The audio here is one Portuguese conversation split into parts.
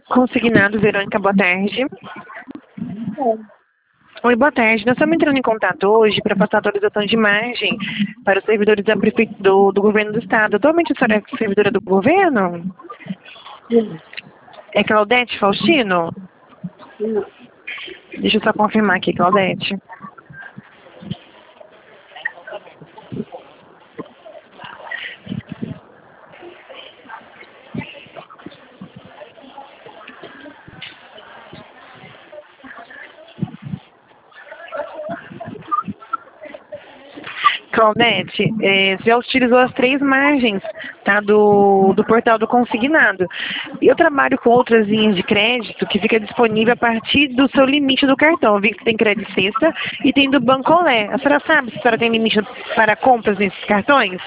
Consignado, Verônica, boa tarde. Oi, boa tarde. Nós estamos entrando em contato hoje para passar atualização de imagem para os servidores do governo do estado. Atualmente a senhora é servidora do governo? Sim. É Claudete Faustino? Sim. Deixa eu só confirmar aqui, Claudete. Claudete, você já utilizou as 3 margens, tá, do portal do consignado. Eu trabalho com outras linhas de crédito que fica disponível a partir do seu limite do cartão. Eu vi que você tem crédito sexta e tem do Bancolé. A senhora sabe se a senhora tem limite para compras nesses cartões?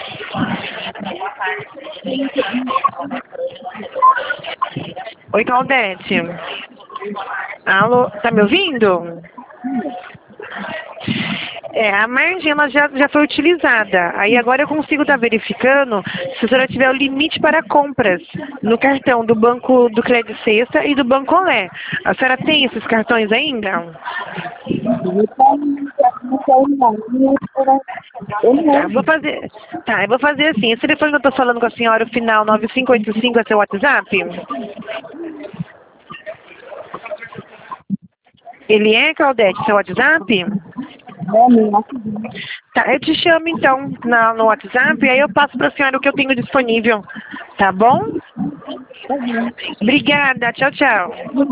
Oi, Claudete. Alô, tá me ouvindo? A margem ela já foi utilizada. Aí agora eu consigo estar verificando se a senhora tiver o limite para compras no cartão do Banco do Crédito Sexta e do Bancolé. A senhora tem esses cartões ainda? Eu vou fazer assim. Esse telefone que eu estou falando com a senhora, o final 9585, é seu WhatsApp? Ele é, Claudete, seu WhatsApp? Tá, eu te chamo então no WhatsApp e aí eu passo para a senhora o que eu tenho disponível. Tá bom? Obrigada, tchau, tchau.